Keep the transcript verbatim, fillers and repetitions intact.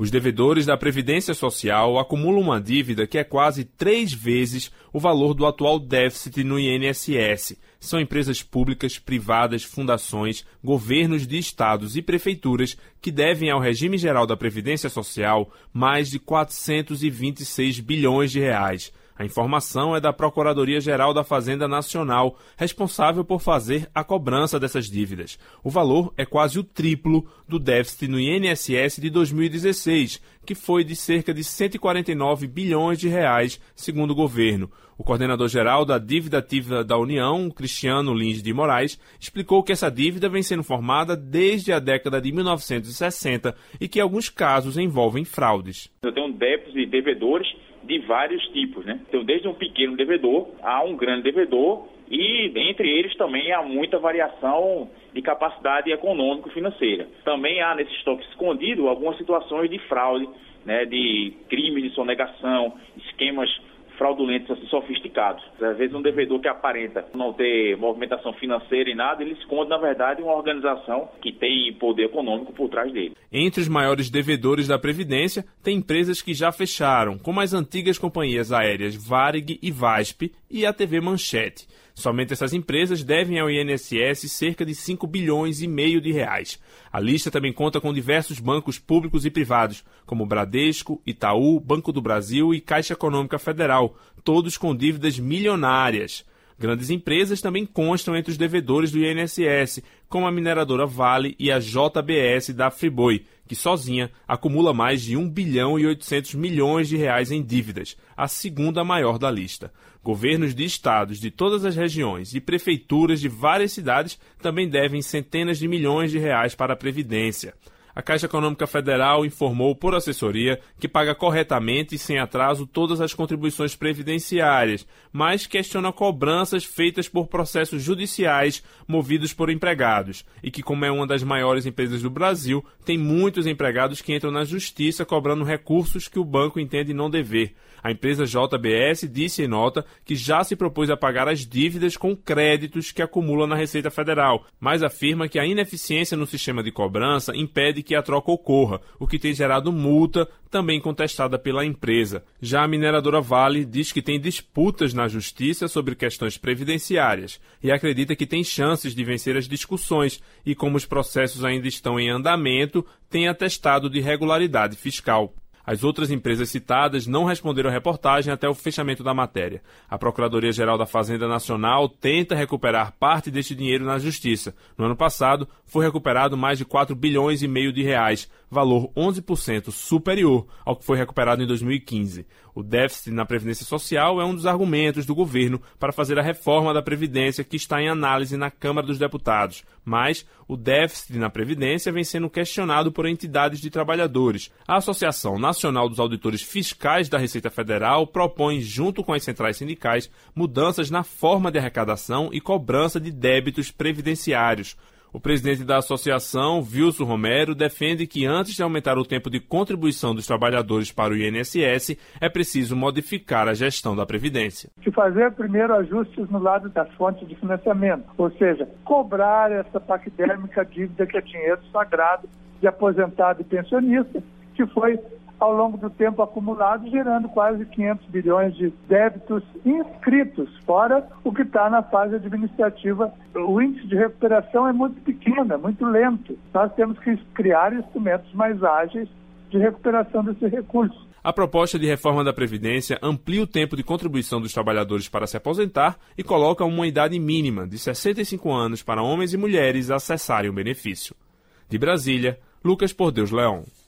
Os devedores da Previdência Social acumulam uma dívida que é quase três vezes o valor do atual déficit no I N S S. São empresas públicas, privadas, fundações, governos de estados e prefeituras que devem ao regime geral da Previdência Social mais de quatrocentos e vinte e seis bilhões de reais. A informação é da Procuradoria-Geral da Fazenda Nacional, responsável por fazer a cobrança dessas dívidas. O valor é quase o triplo do déficit no I N S S de dois mil e dezesseis, que foi de cerca de cento e quarenta e nove bilhões de reais, segundo o governo. O coordenador-geral da Dívida Ativa da União, Cristiano Lins de Moraes, explicou que essa dívida vem sendo formada desde a década de mil novecentos e sessenta e que alguns casos envolvem fraudes. Eu tenho um déficit de devedores de vários tipos, né? Então, desde um pequeno devedor a um grande devedor, e entre eles também há muita variação de capacidade econômico-financeira. Também há nesse estoque escondido algumas situações de fraude, né, de crimes de sonegação, esquemas fraudulentos assim, sofisticados. Às vezes um devedor que aparenta não ter movimentação financeira e nada, ele esconde, na verdade, uma organização que tem poder econômico por trás dele. Entre os maiores devedores da Previdência, tem empresas que já fecharam, como as antigas companhias aéreas Varig e Vasp e a T V Manchete. Somente essas empresas devem ao I N S S cerca de cinco bilhões e meio de reais. A lista também conta com diversos bancos públicos e privados, como Bradesco, Itaú, Banco do Brasil e Caixa Econômica Federal, todos com dívidas milionárias. Grandes empresas também constam entre os devedores do I N S S, como a mineradora Vale e a J B S da Friboi, que sozinha acumula mais de um bilhão e oitocentos milhões de reais em dívidas, a segunda maior da lista. Governos de estados de todas as regiões e prefeituras de várias cidades também devem centenas de milhões de reais para a Previdência. A Caixa Econômica Federal informou por assessoria que paga corretamente e sem atraso todas as contribuições previdenciárias, mas questiona cobranças feitas por processos judiciais movidos por empregados e que, como é uma das maiores empresas do Brasil, tem muitos empregados que entram na justiça cobrando recursos que o banco entende não dever. A empresa J B S disse em nota que já se propôs a pagar as dívidas com créditos que acumula na Receita Federal, mas afirma que a ineficiência no sistema de cobrança impede que a troca ocorra, o que tem gerado multa, também contestada pela empresa. Já a mineradora Vale diz que tem disputas na justiça sobre questões previdenciárias e acredita que tem chances de vencer as discussões e, como os processos ainda estão em andamento, tem atestado de regularidade fiscal. As outras empresas citadas não responderam à reportagem até o fechamento da matéria. A Procuradoria-Geral da Fazenda Nacional tenta recuperar parte deste dinheiro na Justiça. No ano passado, foi recuperado mais de quatro bilhões e meio de reais, valor onze por cento superior ao que foi recuperado em dois mil e quinze. O déficit na Previdência Social é um dos argumentos do governo para fazer a reforma da Previdência que está em análise na Câmara dos Deputados. Mas o déficit na Previdência vem sendo questionado por entidades de trabalhadores. A Associação Nacional dos Auditores Fiscais da Receita Federal propõe, junto com as centrais sindicais, mudanças na forma de arrecadação e cobrança de débitos previdenciários. O presidente da associação, Wilson Romero, defende que antes de aumentar o tempo de contribuição dos trabalhadores para o I N S S, é preciso modificar a gestão da Previdência. De fazer primeiro ajustes no lado das fontes de financiamento, ou seja, cobrar essa paquidérmica dívida que é dinheiro sagrado de aposentado e pensionista, que foi ao longo do tempo acumulado, gerando quase quinhentos bilhões de débitos inscritos, fora o que está na fase administrativa. O índice de recuperação é muito pequeno, é muito lento. Nós temos que criar instrumentos mais ágeis de recuperação desse recurso. A proposta de reforma da Previdência amplia o tempo de contribuição dos trabalhadores para se aposentar e coloca uma idade mínima de sessenta e cinco anos para homens e mulheres acessarem o benefício. De Brasília, Lucas Por Deus Leão.